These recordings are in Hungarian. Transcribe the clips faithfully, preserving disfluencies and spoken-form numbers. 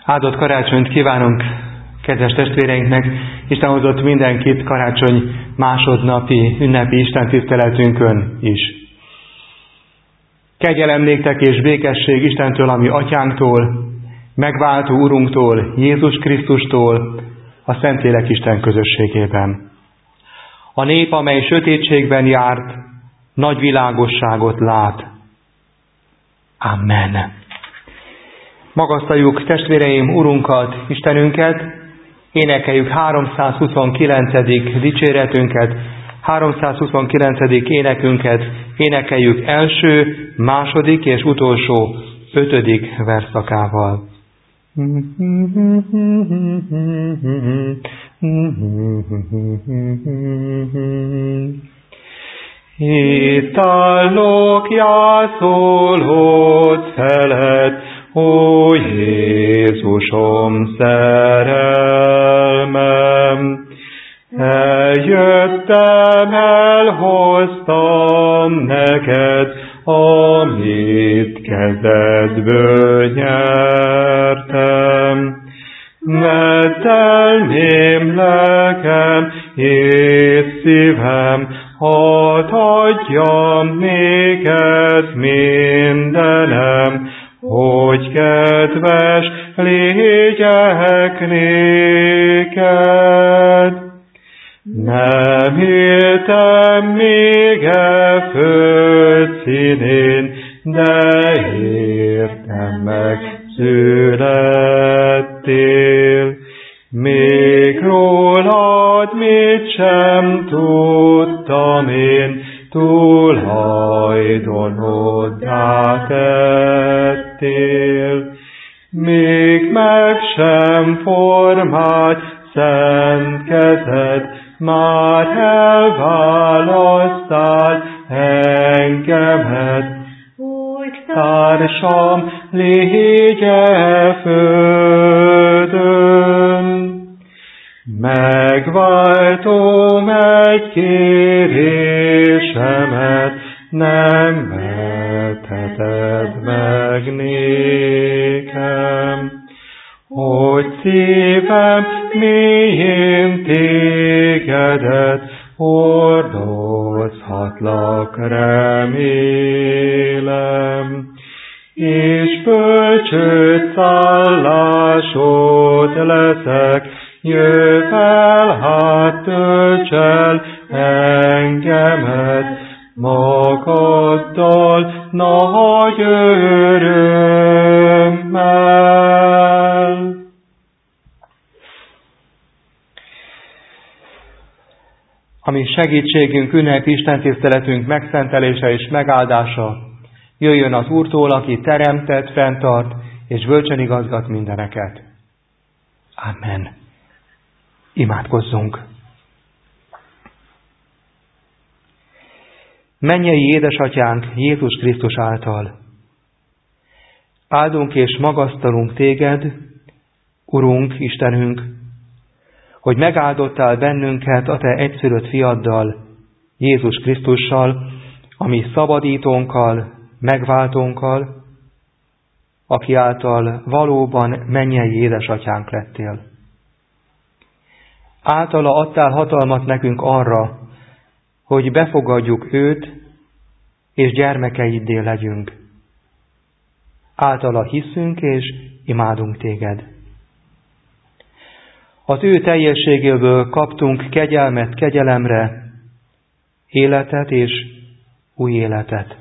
Áldott karácsonyt kívánunk kedves testvéreinknek, Isten hozott mindenkit karácsony másodnapi ünnepi istentiszteletünkön is. Kegyelem néktek és békesség Istentől, ami Atyánktól, megváltó Urunktól, Jézus Krisztustól, a Szentlélek Isten közösségében. A nép, amely sötétségben járt, nagy világosságot lát. Amen. Magasztaljuk testvéreim Urunkat, Istenünket, énekeljük háromszázhuszonkilencedik dicséretünket, háromszázhuszonkilencedik énekünket, énekeljük első, második és utolsó ötödik versszakával. Itt állok jászolód felett, ó Jézusom szerelmem, eljöttem, elhoztam neked, amit kezedből nyertem. Metelmém lelkem és szívem, hadd adjam néked mindenem, hogy kedves légyek néked. Nem éltem még e föld színén, de értem meg születtél. Még rólad mit sem tudtam én, tulajdonoddá tettél. Még meg sem formált szent kezed, már elválasztál engemet, hogy társam légye földön. Megváltom egy kérésemet, nem vetheted meg nékem, hogy szívem mélyén tégedet hordozhatlak, remélem, és bölcsőd szállásod leszek, jövel hát tölts el engemet magaddal nagy örömmel. Ami segítségünk, ünnepi istentiszteletünk megszentelése és megáldása jöjjön az Úrtól, aki teremtett, fenntart és bölcsen igazgat mindeneket. Amen. Imádkozzunk! Mennyei édesatyánk Jézus Krisztus által, áldunk és magasztalunk téged, Urunk, Istenünk, hogy megáldottál bennünket a te egyszülött fiaddal, Jézus Krisztussal, ami szabadítónkkal, megváltónkkal, aki által valóban mennyei édesatyánk lettél. Általa adtál hatalmat nekünk arra, hogy befogadjuk őt, és gyermekeiddé legyünk. Általa hiszünk és imádunk téged. Az ő teljességéből kaptunk kegyelmet kegyelemre, életet és új életet.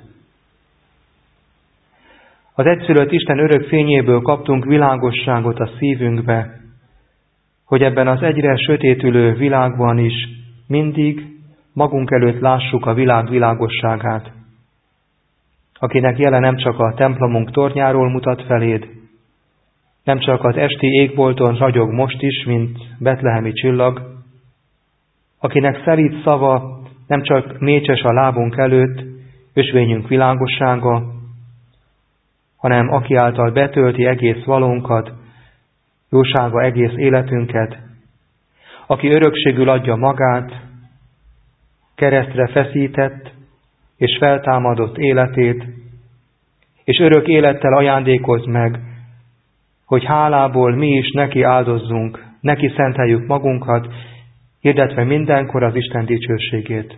Az egyszülött Isten örök fényéből kaptunk világosságot a szívünkbe, hogy ebben az egyre sötétülő világban is mindig magunk előtt lássuk a világ világosságát, akinek jele nem csak a templomunk tornyáról mutat feléd, nem csak az esti égbolton ragyog most is, mint betlehemi csillag, akinek szelíd szava nem csak mécses a lábunk előtt, ösvényünk világossága, hanem aki által betölti egész valónkat, jósága egész életünket, aki örökségül adja magát, keresztre feszített és feltámadott életét, és örök élettel ajándékoz meg hogy hálából mi is neki áldozzunk, neki szenteljük magunkat, hirdetve mindenkor az Isten dicsőségét.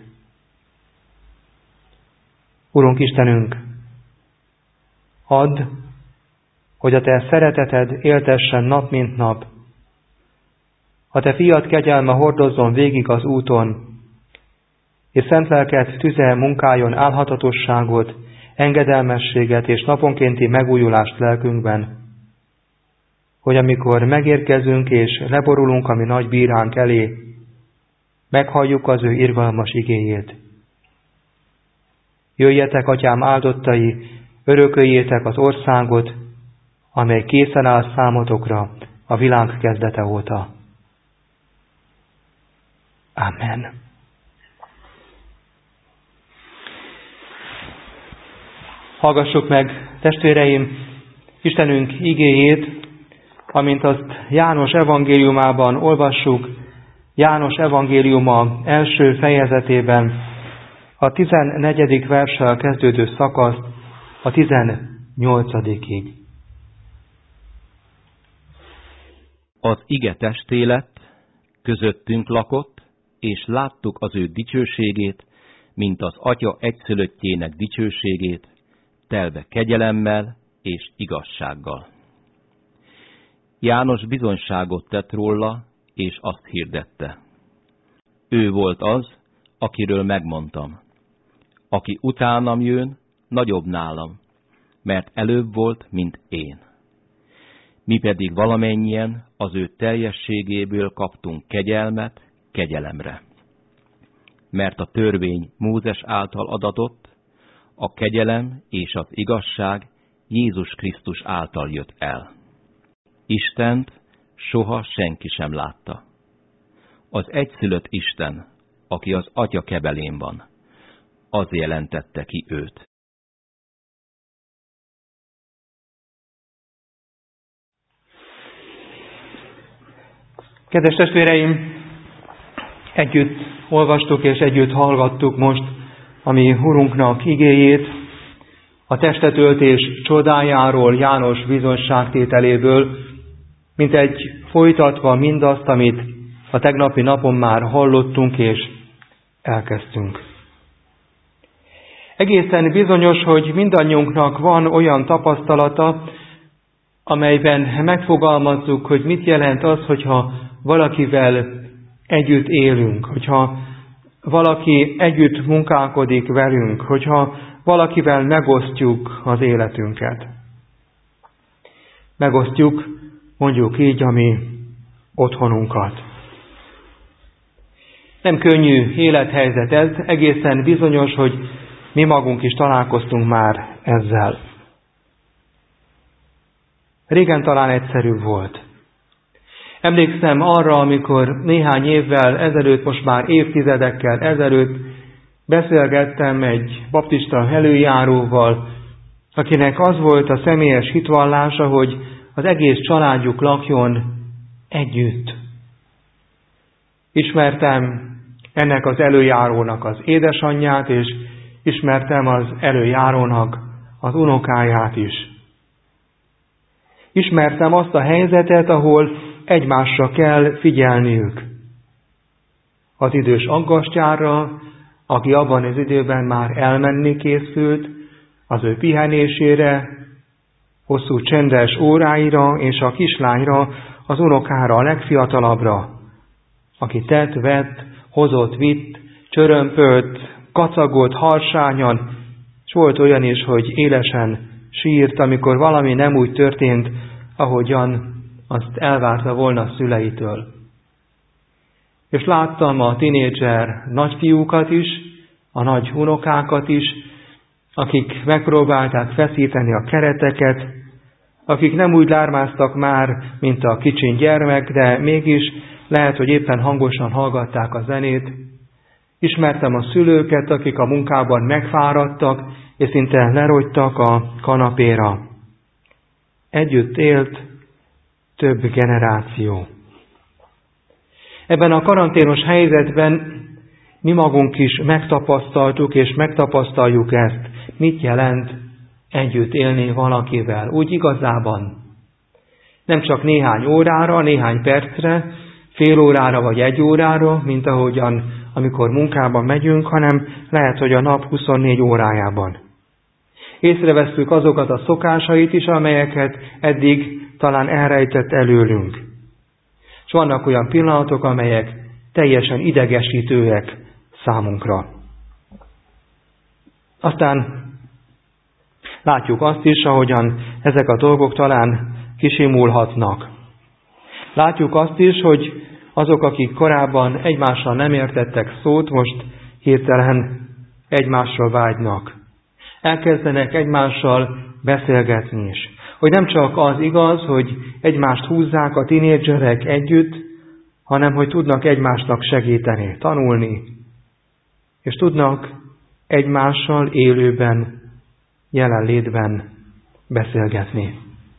Urunk Istenünk, add, hogy a Te szereteted éltessen nap mint nap, a Te fiad kegyelme hordozzon végig az úton, és szent lelked tüze munkáljon álhatatosságot, engedelmességet és naponkénti megújulást lelkünkben, hogy amikor megérkezünk és leborulunk a mi nagy bíránk elé, meghalljuk az ő irgalmas igéjét. Jöjjetek, Atyám áldottai, örököljétek az országot, amely készen áll számotokra a világ kezdete óta. Amen. Hallgassuk meg, testvéreim, Istenünk igéjét, amint azt János evangéliumában olvassuk, János evangéliuma első fejezetében, a tizennegyedik verssel kezdődő szakaszt a tizennyolcadikig. Az ige testé lett, közöttünk lakott, és láttuk az ő dicsőségét, mint az Atya egyszülöttjének dicsőségét, telve kegyelemmel és igazsággal. János bizonyságot tett róla, és azt hirdette. Ő volt az, akiről megmondtam. Aki utánam jön, nagyobb nálam, mert előbb volt, mint én. Mi pedig valamennyien az ő teljességéből kaptunk kegyelmet kegyelemre. Mert a törvény Mózes által adatott, a kegyelem és az igazság Jézus Krisztus által jött el. Istent soha senki sem látta. Az egyszülött Isten, aki az Atya kebelén van, az jelentette ki őt. Kedves testvéreim, együtt olvastuk és együtt hallgattuk most a mi Urunknak igéjét, a testetöltés csodájáról, János bizonyságtételéből, mint egy folytatva mindazt, amit a tegnapi napon már hallottunk és elkezdtünk. Egészen bizonyos, hogy mindannyiunknak van olyan tapasztalata, amelyben megfogalmazzuk, hogy mit jelent az, hogyha valakivel együtt élünk, hogyha valaki együtt munkálkodik velünk, hogyha valakivel megosztjuk az életünket. Megosztjuk, mondjuk így, a mi otthonunkat. Nem könnyű élethelyzet ez, egészen bizonyos, hogy mi magunk is találkoztunk már ezzel. Régen talán egyszerűbb volt. Emlékszem arra, amikor néhány évvel ezelőtt, most már évtizedekkel ezelőtt beszélgettem egy baptista előjáróval, akinek az volt a személyes hitvallása, hogy az egész családjuk lakjon együtt. Ismertem ennek az előjárónak az édesanyját, és ismertem az előjárónak az unokáját is. Ismertem azt a helyzetet, ahol egymásra kell figyelniük. Az idős aggastyárra, aki abban az időben már elmenni készült, az ő pihenésére, hosszú csendes óráira, és a kislányra, az unokára, a legfiatalabbra, aki tett, vett, hozott, vitt, csörömpölt, kacagott, harsányan, és volt olyan is, hogy élesen sírt, amikor valami nem úgy történt, ahogyan azt elvárta volna a szüleitől. És láttam a tinédzser nagyfiúkat is, a nagy unokákat is, akik megpróbálták feszíteni a kereteket, akik nem úgy lármáztak már, mint a kicsin gyermek, de mégis lehet, hogy éppen hangosan hallgatták a zenét. Ismertem a szülőket, akik a munkában megfáradtak, és szinte lerogytak a kanapéra. Együtt élt több generáció. Ebben a karanténos helyzetben mi magunk is megtapasztaltuk, és megtapasztaljuk ezt, mit jelent együtt élni valakivel. Úgy igazában Nem csak néhány órára, néhány percre, fél órára vagy egy órára, mint ahogyan, amikor munkában megyünk, hanem lehet, hogy a nap huszonnégy órájában. Észrevesszük azokat a szokásait is, amelyeket eddig talán elrejtett előlünk. És vannak olyan pillanatok, amelyek teljesen idegesítőek számunkra. Aztán látjuk azt is, ahogyan ezek a dolgok talán kisimulhatnak. Látjuk azt is, hogy azok, akik korábban egymással nem értettek szót, most hirtelen egymásra vágynak. Elkezdenek egymással beszélgetni is. Hogy nem csak az igaz, hogy egymást húzzák a tinédzserek együtt, hanem hogy tudnak egymásnak segíteni, tanulni, és tudnak egymással élőben, jelenlétben beszélgetni.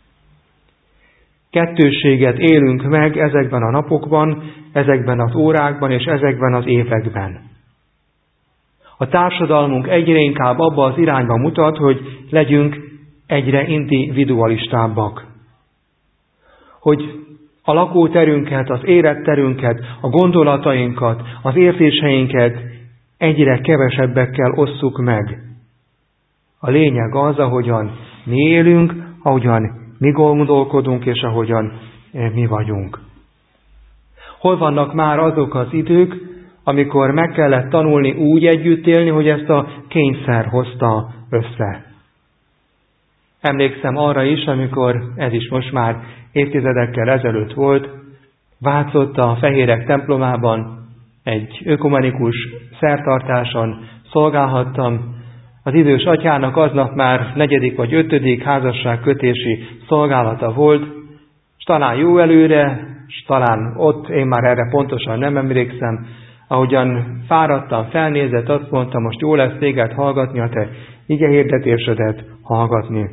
Kettősséget élünk meg ezekben a napokban, ezekben az órákban és ezekben az években. A társadalmunk egyre inkább abba az irányba mutat, hogy legyünk egyre individualistábbak. Hogy a lakóterünket, az életterünket, a gondolatainkat, az érzéseinket egyre kevesebbekkel osszuk meg. A lényeg az, ahogyan mi élünk, ahogyan mi gondolkodunk, és ahogyan mi vagyunk. Hol vannak már azok az idők, amikor meg kellett tanulni úgy együtt élni, hogy ezt a kényszer hozta össze. Emlékszem arra is, amikor, ez is most már évtizedekkel ezelőtt volt, Vácott a Fehérek templomában egy ökumenikus szertartáson szolgálhattam. Az idős atyának aznap már negyedik vagy ötödik házasságkötési szolgálata volt, és talán jó előre, és talán ott, én már erre pontosan nem emlékszem, ahogyan fáradtam, felnézett, azt mondta, most jó lesz téged hallgatni, a te igehirdetésedet hallgatni.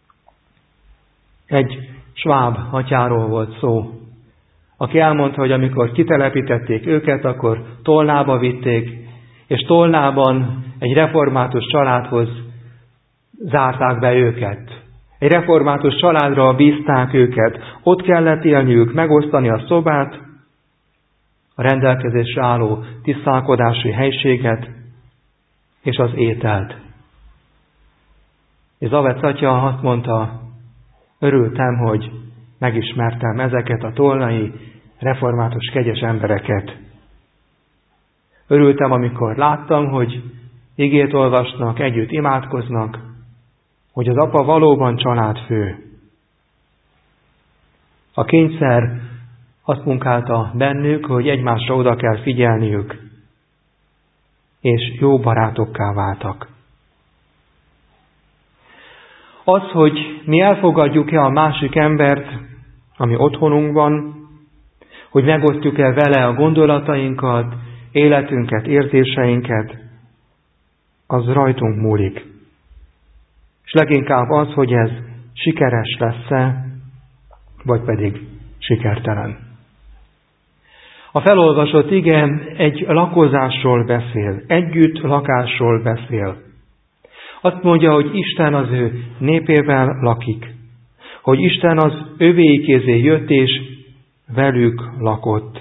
Egy sváb atyáról volt szó, aki elmondta, hogy amikor kitelepítették őket, akkor Tolnába vitték, és Tolnában egy református családhoz zárták be őket. Egy református családra bízták őket. Ott kellett élniük, megosztani a szobát, a rendelkezésre álló tisztálkodási helységet és az ételt. És Zavec atya azt mondta, örültem, hogy megismertem ezeket a tolnai református kegyes embereket. Örültem, amikor láttam, hogy igét olvasnak, együtt imádkoznak, hogy az apa valóban családfő. A kényszer azt munkálta bennük, hogy egymásra oda kell figyelniük, és jó barátokká váltak. Az, hogy mi elfogadjuk-e a másik embert, ami otthonunkban, hogy megosztjuk-e vele a gondolatainkat, életünket, érzéseinket, az rajtunk múlik. És leginkább az, hogy ez sikeres lesz-e, vagy pedig sikertelen. A felolvasott ige egy lakozásról beszél, együtt lakásról beszél. Azt mondja, hogy Isten az ő népével lakik, hogy Isten az övéi kézé jött és velük lakott.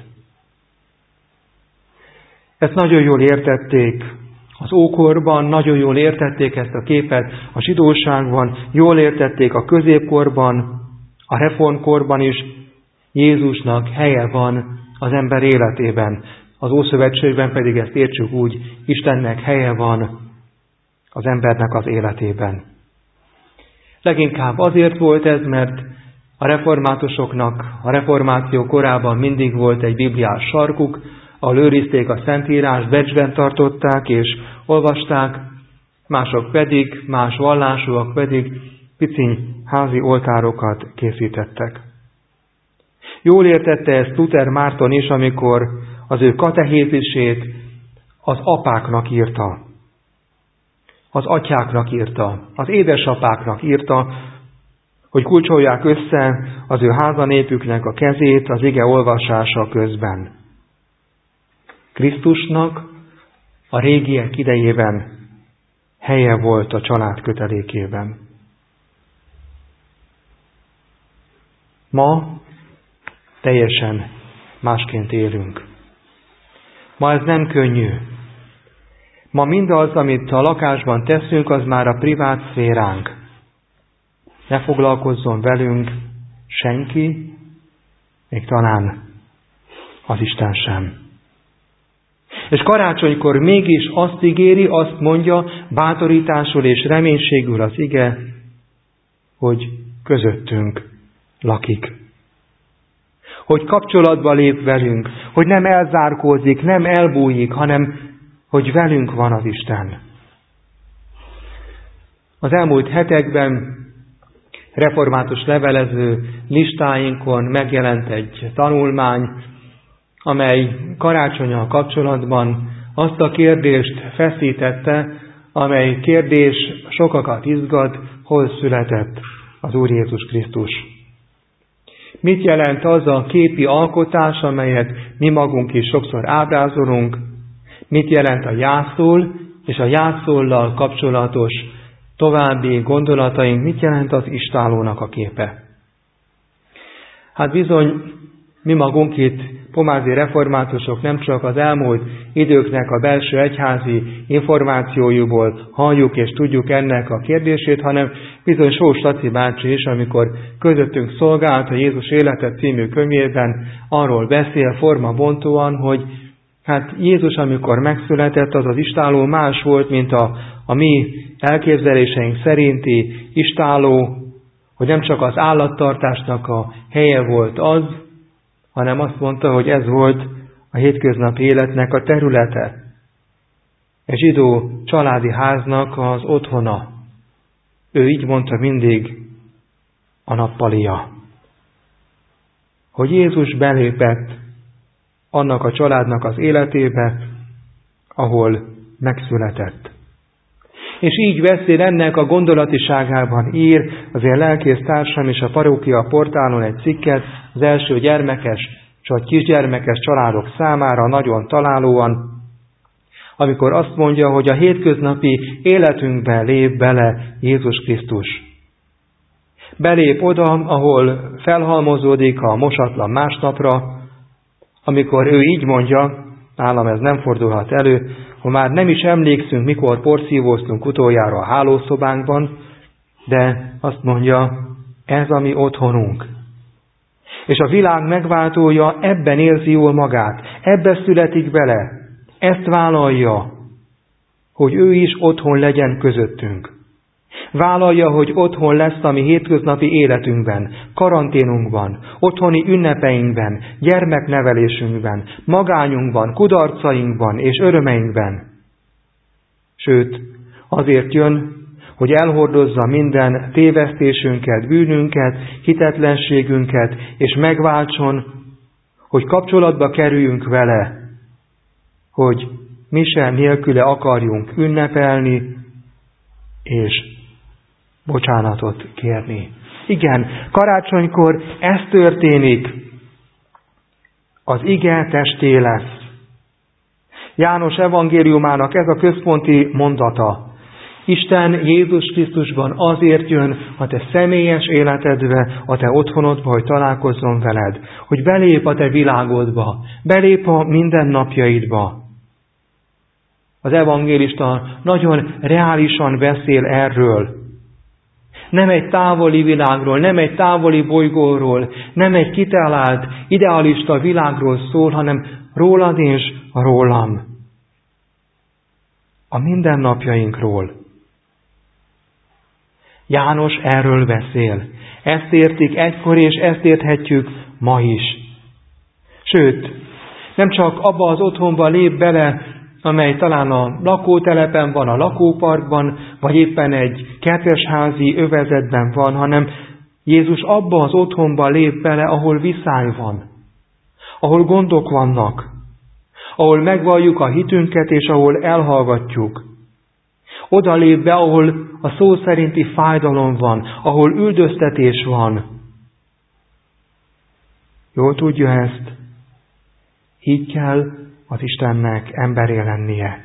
Ezt nagyon jól értették az ókorban, nagyon jól értették ezt a képet a zsidóságban, jól értették a középkorban, a reformkorban is. Jézusnak helye van az ember életében. Az Ószövetségben pedig ezt értsük úgy, Istennek helye van az embernek az életében. Leginkább azért volt ez, mert a reformátusoknak a reformáció korában mindig volt egy bibliás sarkuk, ahol őrizték a Szentírást, becsben tartották és olvasták, mások pedig, más vallásúak pedig piciny házi oltárokat készítettek. Jól értette ezt Luther Márton is, amikor az ő katehézisét az apáknak írta, az atyáknak írta, az édesapáknak írta, hogy kulcsolják össze az ő házanépüknek a kezét az ige olvasása közben. Krisztusnak a régiek idejében helye volt a család kötelékében. Ma teljesen másként élünk. Ma ez nem könnyű. Ma mindaz, amit a lakásban teszünk, az már a privát szféránk. Ne foglalkozzon velünk senki, még talán az Isten sem. És karácsonykor mégis azt ígéri, azt mondja, bátorításul és reménységül az ige, hogy közöttünk lakik. Hogy kapcsolatba lép velünk, hogy nem elzárkózik, nem elbújik, hanem hogy velünk van az Isten. Az elmúlt hetekben református levelező listáinkon megjelent egy tanulmány, amely karácsonnyal kapcsolatban azt a kérdést feszítette, amely kérdés sokakat izgat, hol született az Úr Jézus Krisztus. Mit jelent az a képi alkotás, amelyet mi magunk is sokszor ábrázolunk? Mit jelent a jászól, és a jászóllal kapcsolatos további gondolataink, mit jelent az istállónak a képe? Hát bizony, mi magunk itt, pomázi reformátusok nem csak az elmúlt időknek a belső egyházi információjúból halljuk és tudjuk ennek a kérdését, hanem bizony Sós Laci bácsi is, amikor közöttünk szolgált a Jézus élete című könyvében, arról beszél formabontóan, hogy hát Jézus, amikor megszületett, az az istálló más volt, mint a, a mi elképzeléseink szerinti istálló, hogy nem csak az állattartásnak a helye volt az, hanem azt mondta, hogy ez volt a hétköznapi életnek a területe. Egy zsidó családi háznak az otthona. Ő így mondta mindig, a nappalia. Hogy Jézus belépett annak a családnak az életébe, ahol megszületett. És így beszél ennek a gondolatiságában ír az én lelkész társam és a parókia portálon egy cikket az első gyermekes, vagy kisgyermekes családok számára nagyon találóan, amikor azt mondja, hogy a hétköznapi életünkbe lép bele Jézus Krisztus. Belép oda, ahol felhalmozódik a mosatlan másnapra, amikor ő így mondja, nálam ez nem fordulhat elő, ha már nem is emlékszünk, mikor porszívóztunk utoljára a hálószobánkban, de azt mondja, ez a mi otthonunk. És a világ megváltója ebben érzi jól magát, ebbe születik bele, ezt vállalja, hogy ő is otthon legyen közöttünk. Vállalja, hogy otthon lesz a mi hétköznapi életünkben, karanténunkban, otthoni ünnepeinkben, gyermeknevelésünkben, magányunkban, kudarcainkban és örömeinkben. Sőt, azért jön, hogy elhordozza minden tévesztésünket, bűnünket, hitetlenségünket, és megváltson, hogy kapcsolatba kerüljünk vele, hogy mi sem nélküle akarjunk ünnepelni, és bocsánatot kérni. Igen, karácsonykor ez történik. Az ige testé lesz. János evangéliumának ez a központi mondata. Isten Jézus Krisztusban azért jön a te személyes életedbe, a te otthonodba, hogy találkozzon veled, hogy belép a te világodba, belép a mindennapjaidba. Az evangélista nagyon reálisan beszél erről. Nem egy távoli világról, nem egy távoli bolygóról, nem egy kitalált, idealista világról szól, hanem rólad és rólam. A mindennapjainkról. János erről beszél. Ezt értik egykor, és ezt érthetjük ma is. Sőt, nem csak abba az otthonba lép bele, amely talán a lakótelepen van, a lakóparkban, vagy éppen egy kertesházi övezetben van, hanem Jézus abba az otthonba lép bele, ahol viszály van, ahol gondok vannak, ahol megvalljuk a hitünket, és ahol elhallgatjuk. Oda lép be, ahol a szó szerinti fájdalom van, ahol üldöztetés van. Jól tudja ezt? Így kell az Istennek emberé lennie.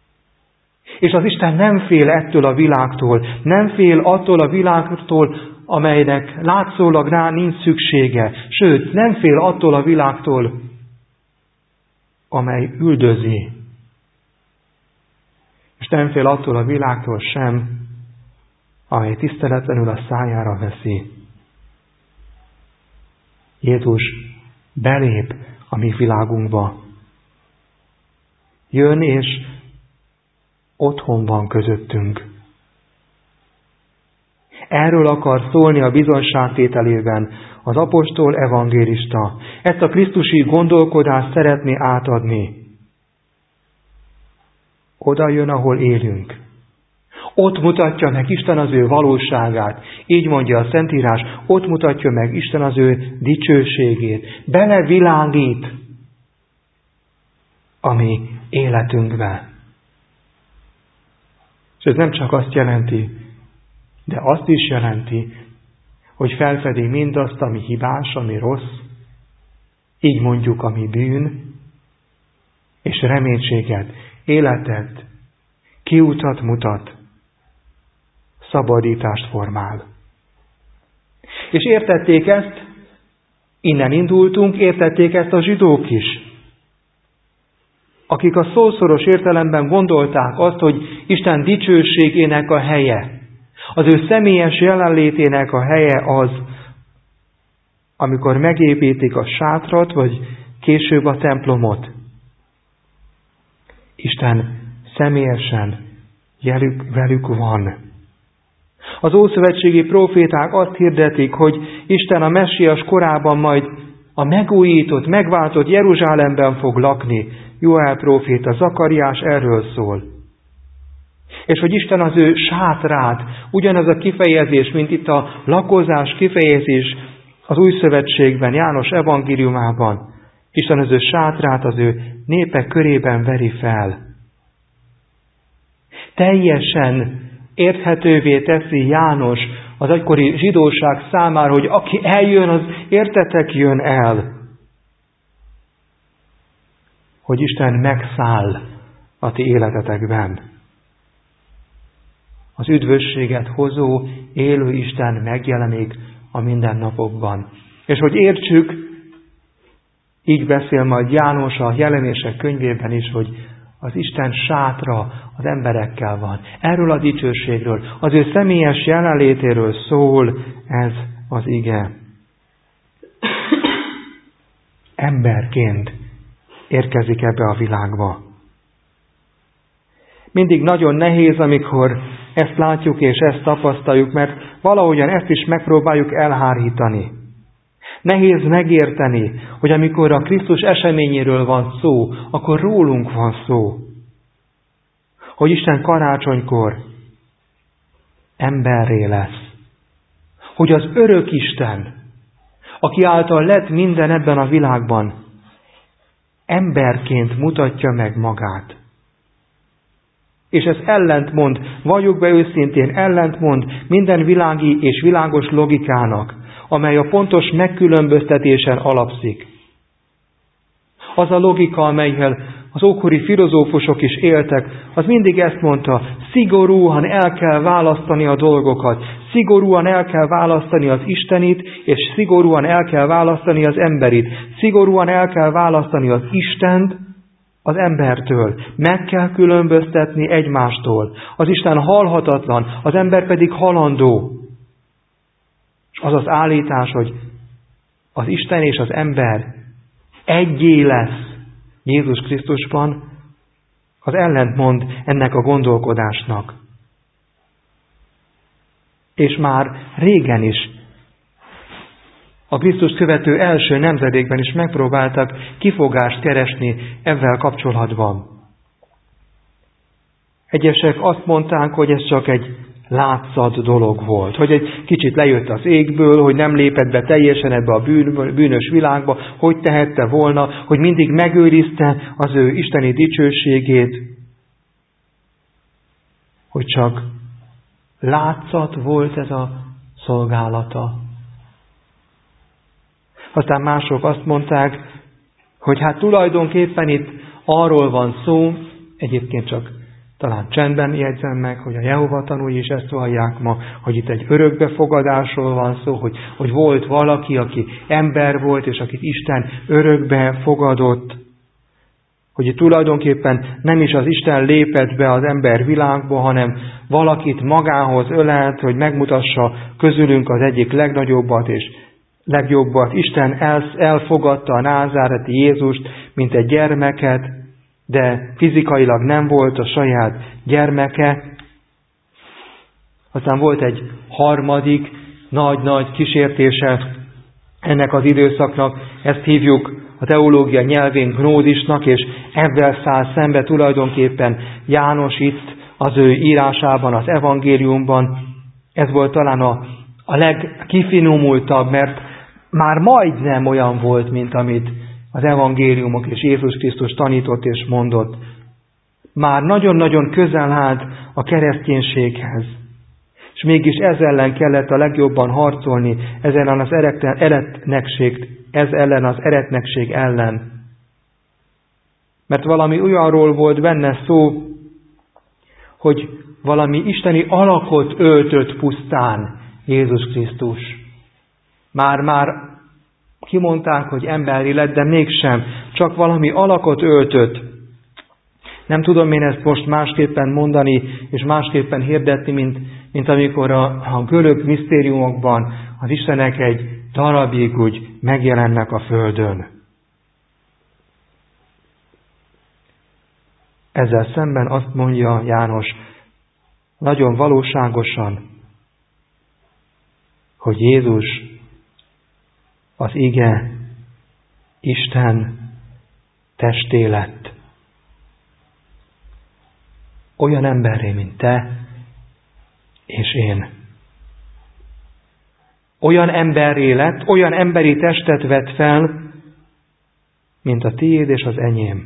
És az Isten nem fél ettől a világtól, nem fél attól a világtól, amelynek látszólag rá nincs szüksége, sőt, nem fél attól a világtól, amely üldözi. És nem fél attól a világtól sem, amely tiszteletlenül a szájára veszi. Jézus belép a mi világunkba. Jön és otthon van közöttünk. Erről akar szólni a bizonyságtételében az apostol evangélista. Ezt a krisztusi gondolkodást szeretné átadni. Oda jön, ahol élünk. Ott mutatja meg Isten az ő valóságát. Így mondja a Szentírás, ott mutatja meg Isten az ő dicsőségét. Belevilágít a mi életünkbe. És ez nem csak azt jelenti, de azt is jelenti, hogy felfedi mindazt, ami hibás, ami rossz, így mondjuk, ami bűn, és reménységet, életet, kiutat mutat, szabadítást formál. És értették ezt, innen indultunk, értették ezt a zsidók is, akik a szószoros értelemben gondolták azt, hogy Isten dicsőségének a helye, az ő személyes jelenlétének a helye az, amikor megépítik a sátrat, vagy később a templomot. Isten személyesen jelük, velük van. Az ószövetségi próféták azt hirdetik, hogy Isten a messiás korában majd a megújított, megváltott Jeruzsálemben fog lakni. Joel próféta, Zakariás erről szól. És hogy Isten az ő sátrát, ugyanaz a kifejezés, mint itt a lakozás kifejezés az Új Szövetségben, János evangéliumában, Isten az ő sátrát az ő népe körében veri fel. Teljesen érthetővé teszi János az egykori zsidóság számára, hogy aki eljön, az értetek jön el. Hogy Isten megszáll a ti életetekben. Az üdvösséget hozó, élő Isten megjelenik a mindennapokban. És hogy értsük, így beszél majd János a Jelenések könyvében is, hogy az Isten sátra az emberekkel van. Erről a dicsőségről, az ő személyes jelenlétéről szól ez az ige. Emberként érkezik ebbe a világba. Mindig nagyon nehéz, amikor ezt látjuk és ezt tapasztaljuk, mert valahogyan ezt is megpróbáljuk elhárítani. Nehéz megérteni, hogy amikor a Krisztus eseményéről van szó, akkor rólunk van szó. Hogy Isten karácsonykor emberré lesz. Hogy az örök Isten, aki által lett minden ebben a világban, emberként mutatja meg magát. És ez ellentmond, valljuk be őszintén, ellentmond minden világi és világos logikának, amely a pontos megkülönböztetésen alapszik. Az a logika, amelyel az ókori filozófusok is éltek, az mindig ezt mondta, szigorúan el kell választani a dolgokat, szigorúan el kell választani az Istenit, és szigorúan el kell választani az emberit, szigorúan el kell választani az Istent az embertől. Meg kell különböztetni egymástól. Az Isten halhatatlan, az ember pedig halandó. És az az állítás, hogy az Isten és az ember egyé lesz Jézus Krisztusban, az ellentmond ennek a gondolkodásnak. És már régen is, a Krisztus követő első nemzedékben is megpróbáltak kifogást keresni ezzel kapcsolatban. Egyesek azt mondták, hogy ez csak egy látszat dolog volt, hogy egy kicsit lejött az égből, hogy nem lépett be teljesen ebbe a bűn, bűnös világba, hogy tehette volna, hogy mindig megőrizte az ő isteni dicsőségét, hogy csak látszat volt ez a szolgálata. Aztán mások azt mondták, hogy hát tulajdonképpen itt arról van szó, egyébként csak Talán csendben jegyzem meg, hogy a Jehova tanúi is ezt vallják ma, hogy itt egy örökbefogadásról van szó, hogy, hogy volt valaki, aki ember volt, és akit Isten örökbe fogadott, hogy tulajdonképpen nem is az Isten lépett be az ember világba, hanem valakit magához ölelt, hogy megmutassa közülünk az egyik legnagyobbat és legjobbat. Isten elfogadta a názáreti Jézust, mint egy gyermeket, de fizikailag nem volt a saját gyermeke. Aztán volt egy harmadik nagy-nagy kísértése ennek az időszaknak, ezt hívjuk a teológia nyelvén gnózisnak, és ezzel száll szembe tulajdonképpen János itt az ő írásában, az evangéliumban. Ez volt talán a, a legkifinomultabb, mert már majdnem olyan volt, mint amit az evangéliumok és Jézus Krisztus tanított és mondott. Már nagyon-nagyon közel állt a kereszténységhez. És mégis ez ellen kellett a legjobban harcolni, ez ellen az eretnekség, ez ellen az eretnekség ellen. Mert valami olyanról volt benne szó, hogy valami isteni alakot öltött pusztán Jézus Krisztus. Már-már kimondták, hogy emberi lett, de mégsem, csak valami alakot öltött. Nem tudom én ezt most másképpen mondani, és másképpen hirdetni, mint, mint amikor a, a görög misztériumokban az Istenek egy darabig úgy megjelennek a földön. Ezzel szemben azt mondja János nagyon valóságosan, hogy Jézus az ige Isten testé lett. Olyan emberré, mint te és én. Olyan emberré lett, olyan emberi testet vett fel, mint a tiéd és az enyém.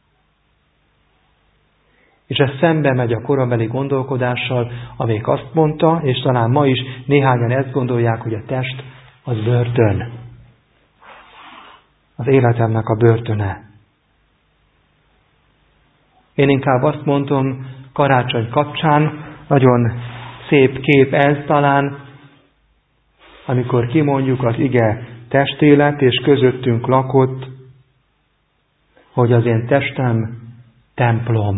És ez szembe megy a korabeli gondolkodással, amelyik azt mondta, és talán ma is néhányan ezt gondolják, hogy a test az börtön. Az életemnek a börtöne. Én inkább azt mondom, karácsony kapcsán, nagyon szép kép ez talán, amikor kimondjuk az ige testélet, és közöttünk lakott, hogy az én testem templom.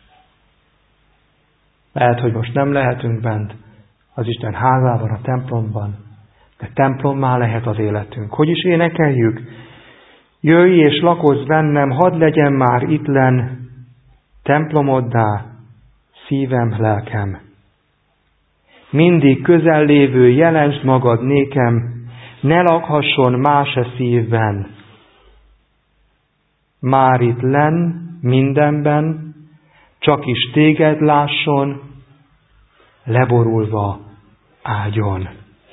Lehet, hogy most nem lehetünk bent az Isten házában, a templomban, de templommá lehet az életünk. Hogy is énekeljük? Jöjj és lakozz bennem, hadd legyen már ittlen, templomoddá szívem, lelkem. Mindig közel lévő jelensd magad nékem, ne lakhasson más a szívben. Már itt lenn mindenben, csak is téged lásson, leborulva ágyon.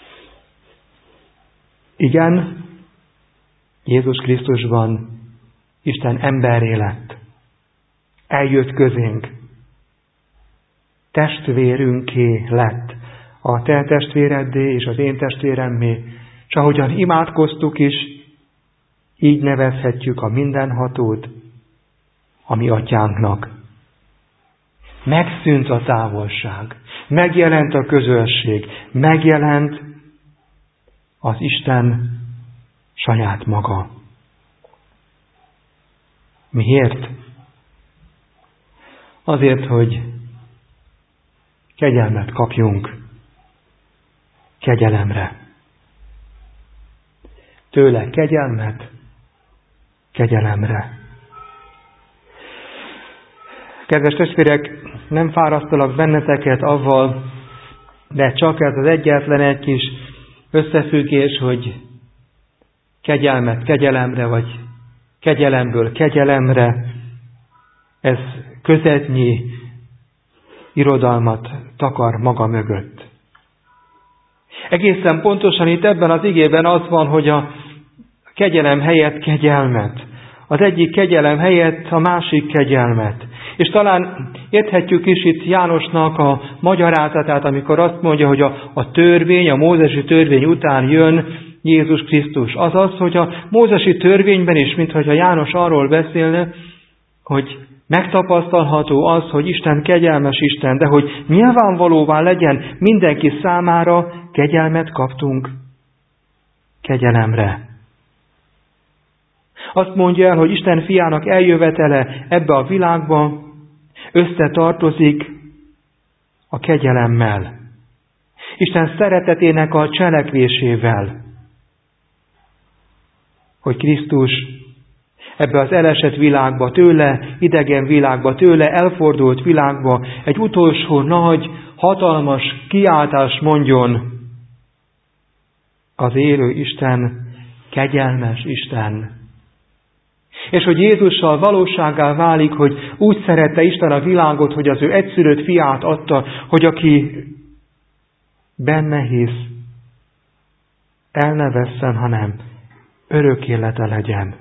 Igen, Jézus Krisztusban Isten emberré lett. Eljött közénk. Testvérünké lett. A te testvéreddé és az én testvéremmé. És ahogyan imádkoztuk is, így nevezhetjük a mindenhatót a mi atyánknak. Megszűnt a távolság. Megjelent a közösség. Megjelent az Isten saját maga. Miért? Azért, hogy kegyelmet kapjunk kegyelemre. Tőle kegyelmet kegyelemre. Kedves testvérek, nem fárasztalak benneteket avval, de csak ez az egyetlen egy kis összefüggés, hogy kegyelmet kegyelemre, vagy kegyelemből kegyelemre, ez közetnyi irodalmat takar maga mögött. Egészen pontosan itt ebben az igében az van, hogy a kegyelem helyett kegyelmet, az egyik kegyelem helyett a másik kegyelmet. És talán érthetjük is itt Jánosnak a magyarázatát, amikor azt mondja, hogy a, a törvény, a mózesi törvény után jön Jézus Krisztus. Azaz, hogy a mózesi törvényben is, mintha János arról beszélne, hogy Megtapasztalható az, hogy Isten kegyelmes Isten, de hogy nyilvánvalóvá legyen mindenki számára, kegyelmet kaptunk kegyelemre. Azt mondja el, hogy Isten fiának eljövetele ebbe a világba összetartozik a kegyelemmel. Isten szeretetének a cselekvésével. Hogy Krisztus ebbe az elesett világba, tőle idegen világba, tőle elfordult világba egy utolsó nagy, hatalmas kiáltás mondjon: az élő Isten, kegyelmes Isten. És hogy Jézussal valósággá válik, hogy úgy szerette Isten a világot, hogy az ő egyszülött fiát adta, hogy aki benne hisz, el ne vesszen, hanem örök élete legyen.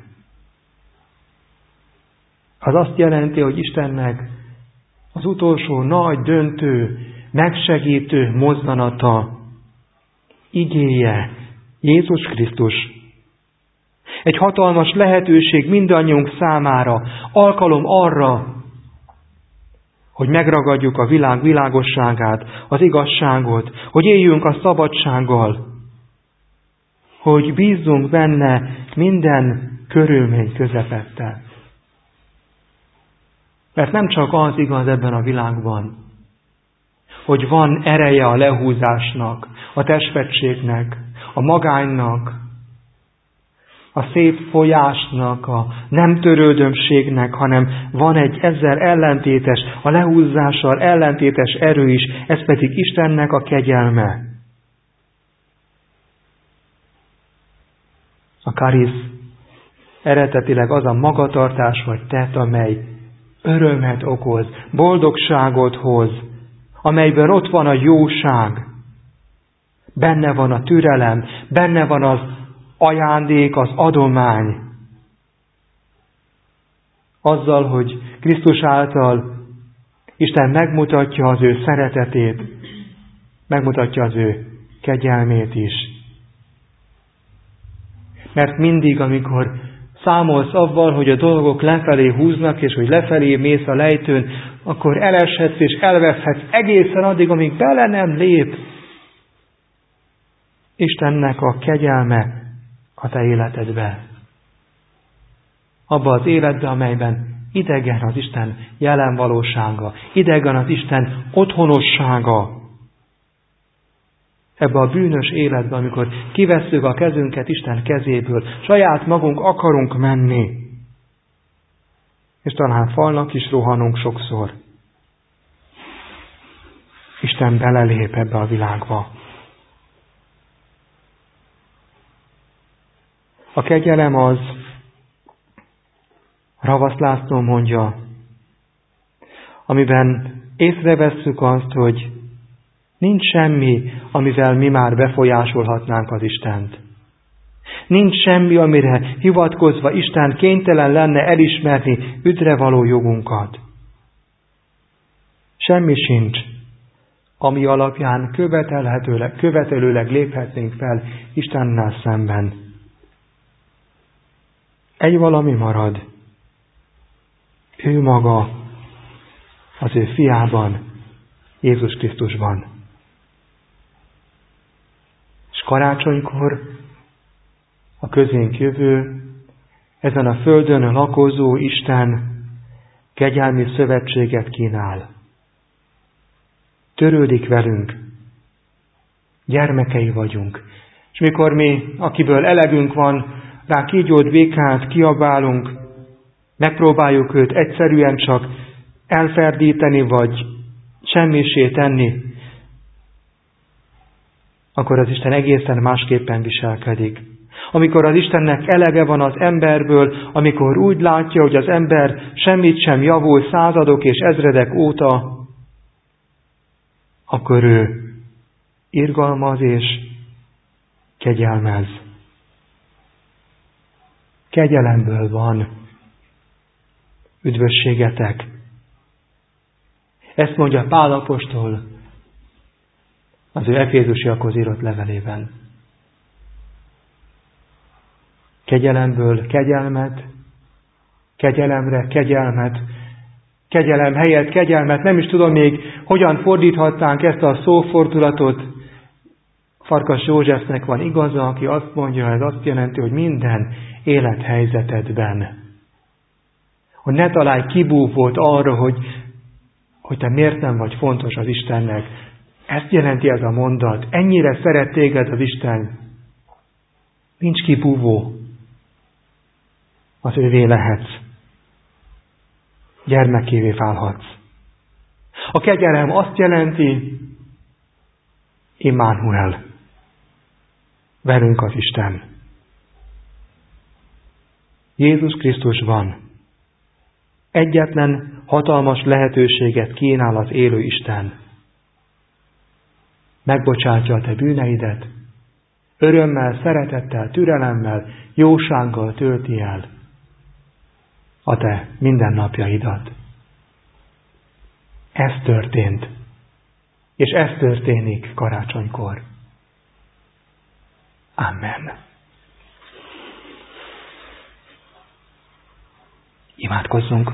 Az azt jelenti, hogy Istennek az utolsó nagy, döntő, megsegítő mozzanata, igéje, Jézus Krisztus. Egy hatalmas lehetőség mindannyiunk számára, alkalom arra, hogy megragadjuk a világ világosságát, az igazságot, hogy éljünk a szabadsággal, hogy bízzunk benne minden körülmény közepette. Mert nem csak az igaz ebben a világban, hogy van ereje a lehúzásnak, a testfegységnek, a magánynak, a szétfolyásnak, a nem törődömségnek, hanem van egy ezzel ellentétes, a lehúzással ellentétes erő is, ez pedig Istennek a kegyelme. A karisz eredetileg az a magatartás vagy tett, amely örömet okoz, boldogságot hoz, amelyben ott van a jóság, benne van a türelem, benne van az ajándék, az adomány. Azzal, hogy Krisztus által Isten megmutatja az ő szeretetét, megmutatja az ő kegyelmét is. Mert mindig, amikor számolsz avval, hogy a dolgok lefelé húznak, és hogy lefelé mész a lejtőn, akkor eleshetsz és elveszhetsz egészen addig, amíg bele nem lép Istennek a kegyelme a te életedbe. Abba az életbe, amelyben idegen az Isten jelen valósága, idegen az Isten otthonossága. Ebbe a bűnös életbe, amikor kivesszük a kezünket Isten kezéből, saját magunk akarunk menni, és talán falnak is rohanunk sokszor. Isten belelép ebbe a világba. A kegyelem az, Ravasz László mondja, amiben észrevesszük azt, hogy nincs semmi, amivel mi már befolyásolhatnánk az Istent. Nincs semmi, amire hivatkozva Isten kénytelen lenne elismerni üdrevaló jogunkat. Semmi sincs, ami alapján követelhetőleg, követelőleg léphetnénk fel Istennel szemben. Egy valami marad. Ő maga az ő fiában, Jézus Krisztusban. És karácsonykor a közénk jövő, ezen a földön lakozó Isten kegyelmi szövetséget kínál. Törődik velünk, gyermekei vagyunk. És mikor mi, akiből elegünk van, rá kígyót békát kiabálunk, megpróbáljuk őt egyszerűen csak elferdíteni, vagy semmisé tenni, akkor az Isten egészen másképpen viselkedik. Amikor az Istennek elege van az emberből, amikor úgy látja, hogy az ember semmit sem javul századok és ezredek óta, akkor ő irgalmaz és kegyelmez. Kegyelemből van üdvösségetek. Ezt mondja Pál apostol az ő efézusiakhoz írott levelében. Kegyelemből kegyelmet, kegyelemre kegyelmet, Kegyelem helyett kegyelmet, nem is tudom még, hogyan fordíthatnánk ezt a szófordulatot. Farkas Józsefnek van igaza, aki azt mondja, ez azt jelenti, hogy minden élethelyzetedben. Hogy ne találj kibúvót arra, hogy, hogy te miért nem vagy fontos az Istennek. Ezt jelenti ez a mondat. Ennyire szeret téged az Isten. Nincs kibúvó. Az ővé lehetsz. Gyermekévé válhatsz. A kegyelem azt jelenti, Immanuel. Velünk az Isten. Jézus Krisztusban egyetlen hatalmas lehetőséget kínál az élő Isten. Megbocsátja a te bűneidet, örömmel, szeretettel, türelemmel, jósággal tölti el a te mindennapjaidat. Ez történt, és ez történik karácsonykor. Amen. Imádkozzunk.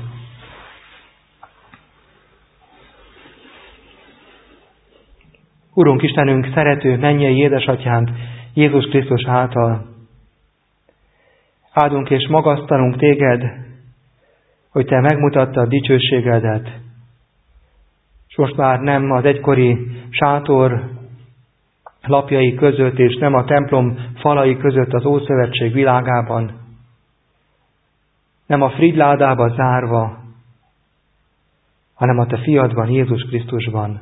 Urunk Istenünk, szerető mennyei édesatyánk, Jézus Krisztus által áldunk és magasztalunk téged, hogy te megmutattad dicsőségedet, és most már nem az egykori sátor lapjai között, és nem a templom falai között az Ószövetség világában, nem a frigyládába zárva, hanem a te fiadban, Jézus Krisztusban.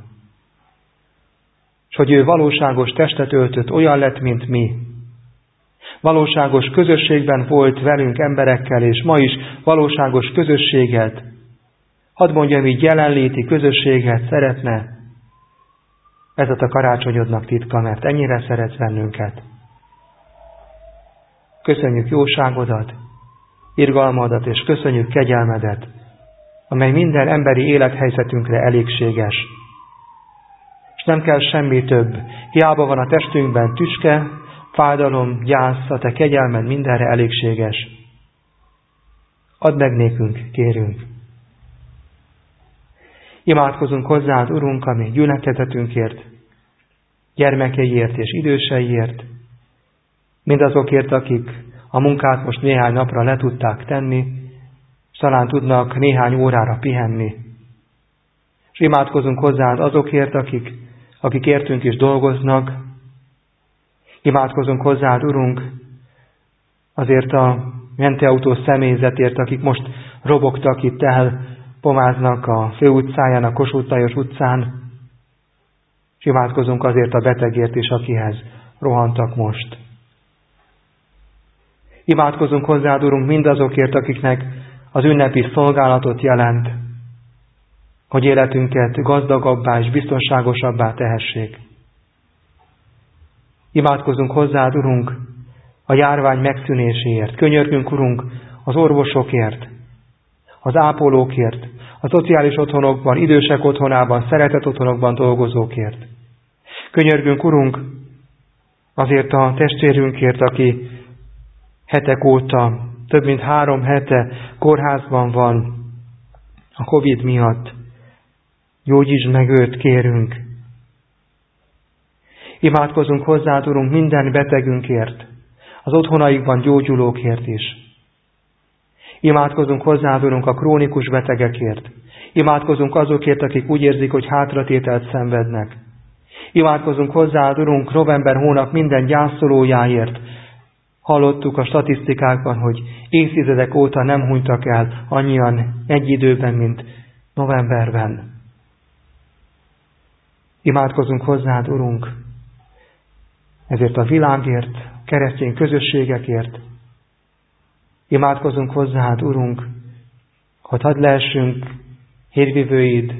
És hogy ő valóságos testet öltött, olyan lett, mint mi. Valóságos közösségben volt velünk emberekkel, és ma is valóságos közösséget, hadd mondjam így, jelenléti közösséget szeretne. Ez a te karácsonyodnak titka, mert ennyire szeretsz bennünket. Köszönjük jóságodat, irgalmadat, és köszönjük kegyelmedet, amely minden emberi élethelyzetünkre elégséges. És nem kell semmi több. Hiába van a testünkben tüske, fájdalom, gyász, a te kegyelmed mindenre elégséges. Add meg nékünk, kérünk. Imádkozunk hozzád, Urunk, a mi gyülekezetünkért, gyermekeiért és időseiért, mindazokért, akik a munkát most néhány napra le tudták tenni, és talán tudnak néhány órára pihenni. És imádkozunk hozzád azokért, akik, akik értünk is dolgoznak. Imádkozunk hozzád, Urunk, azért a mentőautó személyzetért, akik most robogtak itt el, pomáznak a főutcáján, a Kossuth Lajos utcán, és imádkozunk azért a betegért is, akihez rohantak most. Imádkozunk hozzád, Urunk, mindazokért, akiknek az ünnepi szolgálatot jelent, hogy életünket gazdagabbá és biztonságosabbá tehessék. Imádkozunk hozzád, Urunk, a járvány megszűnéséért. Könyörgünk, Urunk, az orvosokért, az ápolókért, a szociális otthonokban, idősek otthonában, szeretett otthonokban dolgozókért. Könyörgünk, Urunk, azért a testvérünkért, aki hetek óta, több mint három hete kórházban van a Covid miatt. Gyógyítsd meg őt, kérünk. Imádkozunk hozzád, Urunk, minden betegünkért, az otthonaikban gyógyulókért is. Imádkozunk hozzád, Urunk, a krónikus betegekért. Imádkozunk azokért, akik úgy érzik, hogy hátratételt szenvednek. Imádkozunk hozzád, Urunk, november hónap minden gyászolójáért. Hallottuk a statisztikákban, hogy évtizedek óta nem hunytak el annyian egy időben, mint novemberben. Imádkozunk hozzád, Urunk, ezért a világért, keresztény közösségekért. Imádkozunk hozzád, Urunk, hogy hadd lehessünk hírvivőid,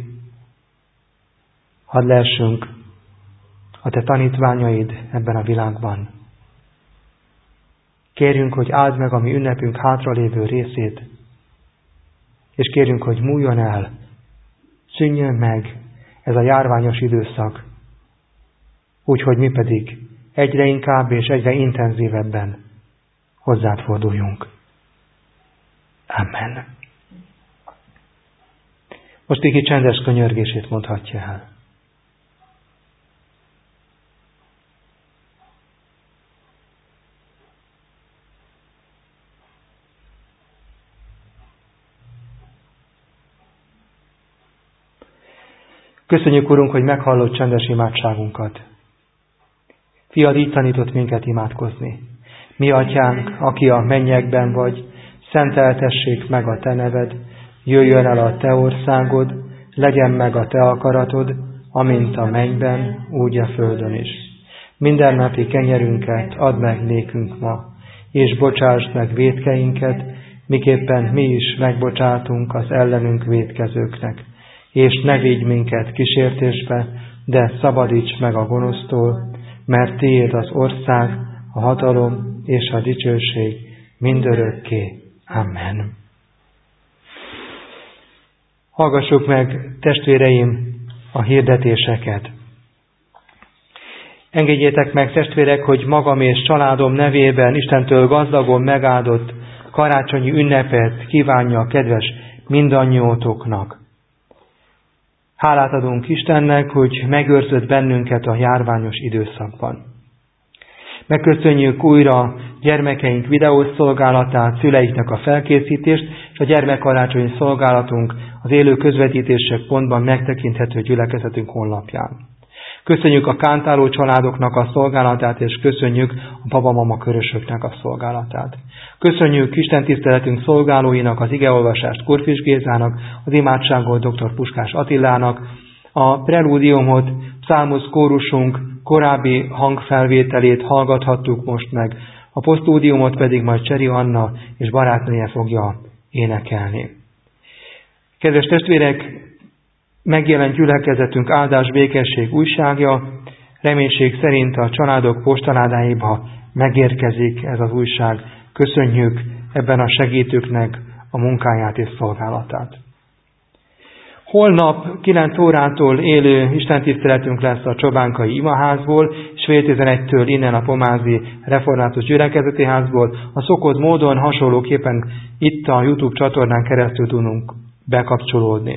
hadd lehessünk a te tanítványaid ebben a világban. Kérjünk, hogy áld meg a mi ünnepünk hátralévő részét, és kérjünk, hogy múljon el, szűnjön meg ez a járványos időszak, úgyhogy mi pedig egyre inkább és egyre intenzívebben hozzád forduljunk. Amen. Most Viki csendes könyörgését mondhatja el. Köszönjük, Urunk, hogy meghallott csendes imádságunkat. Fiad így tanított minket imádkozni. Mi, Atyánk, aki a mennyekben vagy, szenteltessék meg a Te neved, jöjjön el a Te országod, legyen meg a Te akaratod, amint a mennyben, úgy a földön is. Mindennapi kenyerünket add meg nékünk ma, és bocsásd meg vétkeinket, miképpen mi is megbocsátunk az ellenünk vétkezőknek. És ne vigy minket kísértésbe, de szabadíts meg a gonosztól, mert Tiéd az ország, a hatalom és a dicsőség mindörökké. Amen. Hallgassuk meg, testvéreim, a hirdetéseket. Engedjétek meg, testvérek, hogy magam és családom nevében Istentől gazdagon megáldott karácsonyi ünnepet kívánja a kedves mindannyiótoknak. Hálát adunk Istennek, hogy megőrzött bennünket a járványos időszakban. Megköszönjük újra gyermekeink videós szolgálatát, szüleiknek a felkészítést, és a gyermekkarácsonyi szolgálatunk az élő közvetítések pontban megtekinthető gyülekezetünk honlapján. Köszönjük a kántáló családoknak a szolgálatát, és köszönjük a babamama körösöknek a szolgálatát. Köszönjük istentiszteletünk szolgálóinak az igeolvasást Kurfis Gézának, az imádságot dr. Puskás Attilának, a prelúdiumot, pszálmusz kórusunk korábbi hangfelvételét hallgathattuk most meg, a posztúdiumot pedig majd Cseri Anna és barátnője fogja énekelni. Kedves testvérek, megjelent gyülekezetünk áldás békesség újságja, reménység szerint a családok postaládáiba megérkezik ez az újság. Köszönjük ebben a segítőknek a munkáját és szolgálatát. Holnap kilenc órától élő istentiszteletünk lesz a Csobánkai Imaházból, és fél tizenegytől innen a Pomázi Református Gyülekezeti Házból. A szokott módon hasonlóképpen itt a YouTube csatornán keresztül tudunk bekapcsolódni.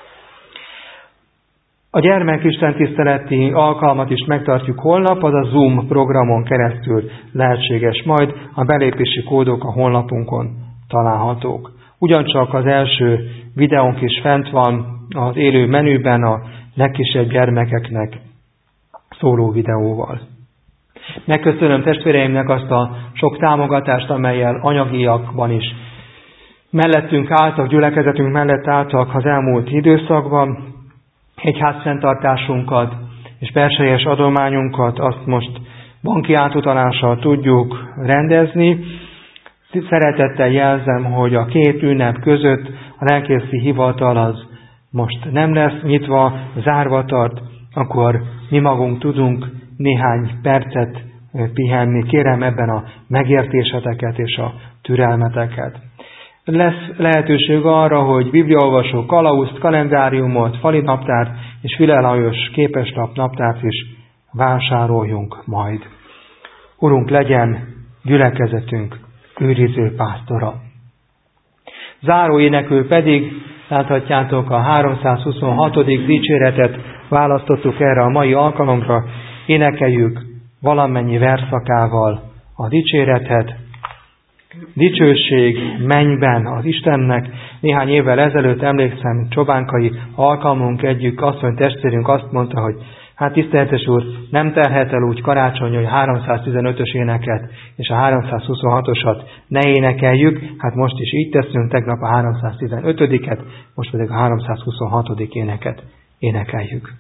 A gyermekistentiszteleti alkalmat is megtartjuk holnap, az a Zoom programon keresztül lehetséges majd, a belépési kódok a honlapunkon találhatók. Ugyancsak az első videónk is fent van az élő menüben a legkisebb gyermekeknek szóló videóval. Megköszönöm testvéreimnek azt a sok támogatást, amellyel anyagiakban is mellettünk álltak, gyülekezetünk mellett álltak az elmúlt időszakban. Egyházfenntartásunkat és belsejes adományunkat azt most banki átutalással tudjuk rendezni. Szeretettel jelzem, hogy a két ünnep között a lelkészi hivatal az most nem lesz nyitva, zárva tart, akkor mi magunk tudunk néhány percet pihenni. Kérem ebben a megértéseteket és a türelmeteket. Lesz lehetőség arra, hogy bibliaolvasó kalauzt, kalendáriumot, fali naptárt és File Lajos képeslap naptárt is vásároljunk majd. Urunk, legyen gyülekezetünk őriző pásztora. Záró énekül pedig, láthatjátok, a háromszázhuszonhatodik dicséretet választottuk erre a mai alkalomra, énekeljük valamennyi verszakával a dicséretet. Dicsőség mennyben az Istennek. Néhány évvel ezelőtt emlékszem, Csobánkai alkalmunk egyik asszony testvérünk azt mondta, hogy hát tiszteletes úr, nem telhet el úgy karácsony, hogy a háromszáztizenötös éneket és a háromszázhuszonhatosat ne énekeljük. Hát most is így teszünk, tegnap a háromszáztizenötödiket, most pedig a háromszázhuszonhatodik éneket énekeljük.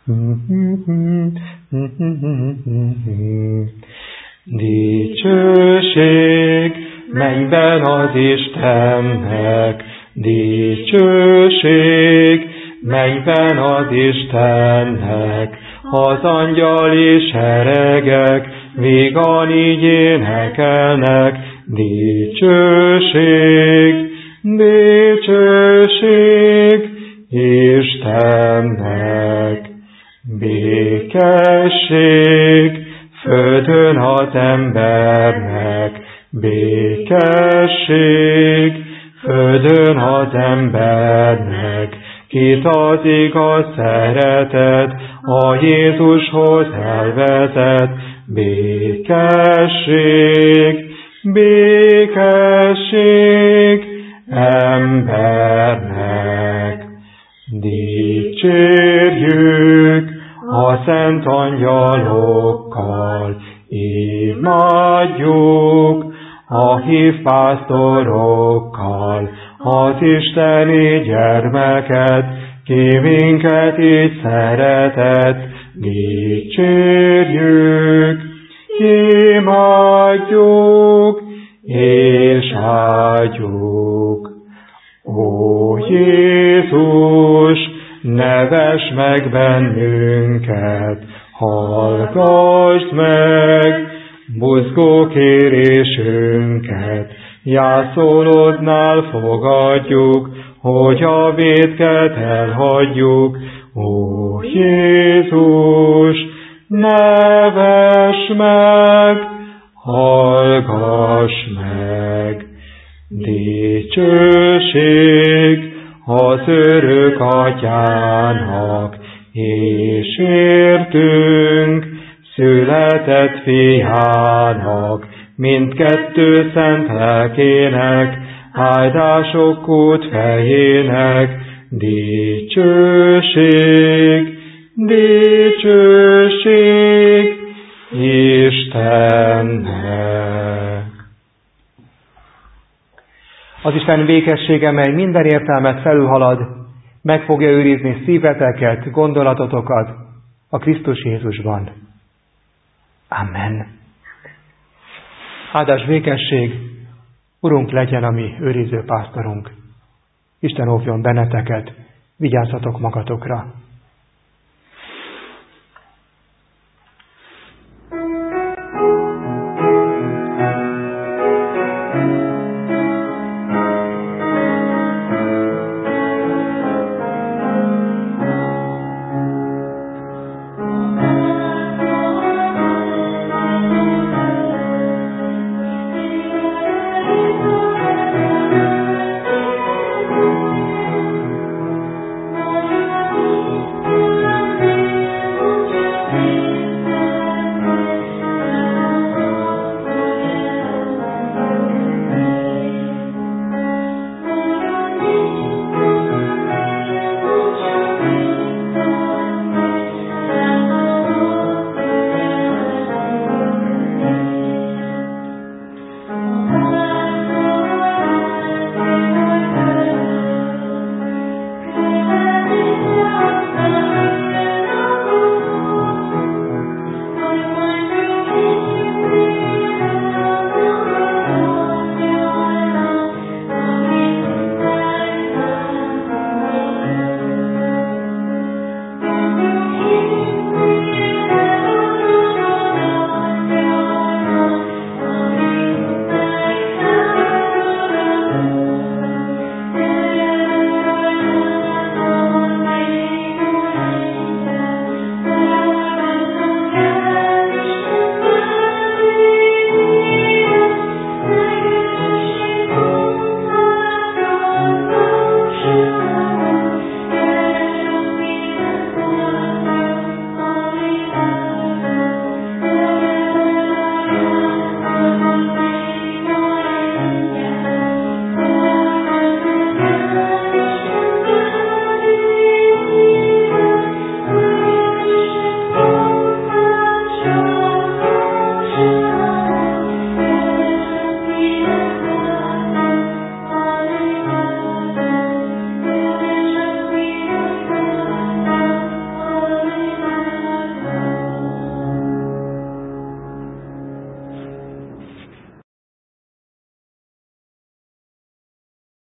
Dicsőség mennyben az Istennek, dicsőség mennyben az Istennek, az angyali seregek vígan így énekelnek, dicsőség, dicsőség Istennek, békesség földön az embernek, békesség földön az embernek, kit az igaz szeretet a Jézushoz elvezet. Békesség, békesség embernek. Dicsérjük a szent angyalokkal, imádjuk a hívpásztorokkal, az isteni gyermeket, ki minket így szeretett. Dicsérjük, imádjuk és áldjuk. Ó Jézus, nevess meg bennünket, hallgassd meg buzgó kérésünket, jászolodnál fogadjuk, hogy a vétket elhagyjuk. Ó Jézus, nevess meg, hallgass meg. Dicsőség az örök Atyának, és értünk született fiának, mindkettő szent lelkének, áldások út fejének. Dicsőség, dicsőség Istennek. Az Isten békessége, mely minden értelmet felülhalad, meg fogja őrizni szíveteket, gondolatotokat a Krisztus Jézusban. Amen. Áldás békesség, Urunk legyen a mi őriző pásztorunk. Isten óvjon benneteket, vigyázzatok magatokra.